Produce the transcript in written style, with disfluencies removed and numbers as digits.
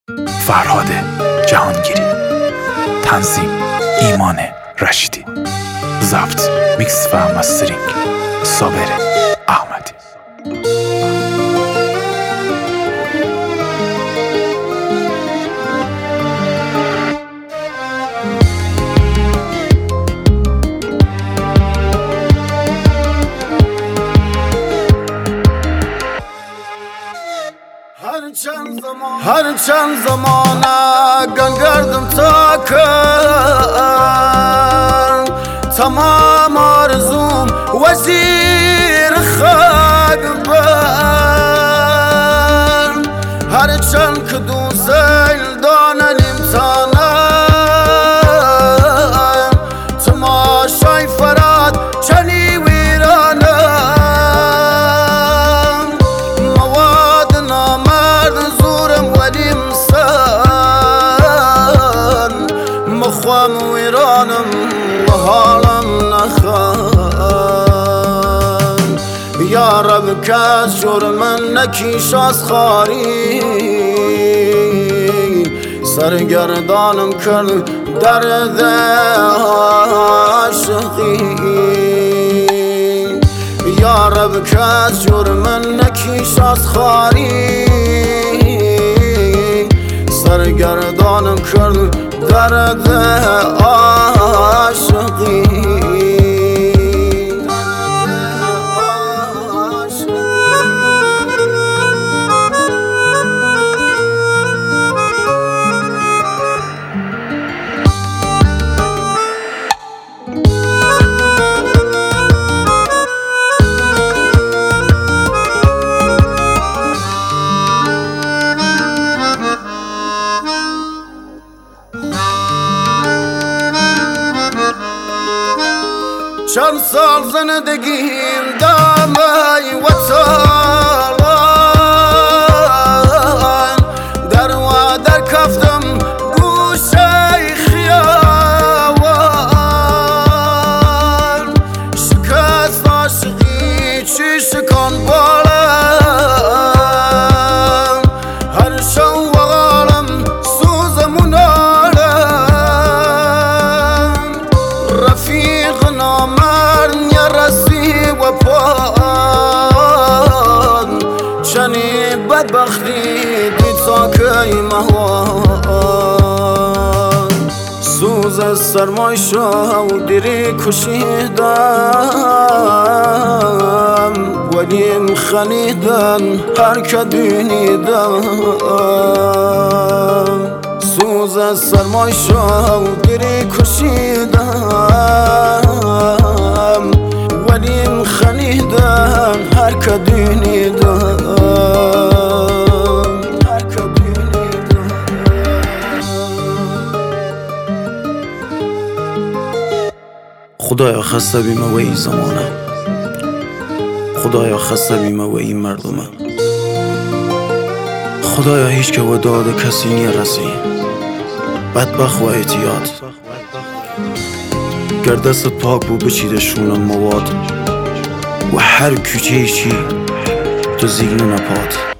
فرهاد جهانگیری، تنظیم ایمان رشیدی، ضبط میکس و مسترینگ صابر احمدی. هر چند زمانه گنگردم تا کرد تمام آرزوم وزیر خاک بر هر چند که دوزل دانلیم تانه تماشای فراد چنی ویرانه مواد نامرد زورم ولیم سن مخوام ویرانم و حالم نخان یا رب کس جرم نکیش از خاری سرگردانم کرد درد عاشقی یا رب کس جرم نکیش از خاری سرگردانم کرد درد عاشقی. چند سال زندگیم دامای وطن در و در کفتم گوشه خیابان شکست عاشقی چی شکان بالم هر شو و غالم سوزمون آرم رفیق نامرد رسی و پان چنی بدبختی دید ساکی مهوان سوز سرمای شو دیری کشیدم ولیم خنیدن هر که دینیدم سوز سرمای شو دیری کشیدم ولیم خنیدن هر که دینیدن خدایا خسته بیمه و ای زمانه خدایا خسته بیمه و ای مردمه خدایا هیچ که و داد کسی نیرسی بدبخت و احتیاط گر دستت پاک بو بچیده شونم مواد و هر کوچه چی تو زیگن نپاد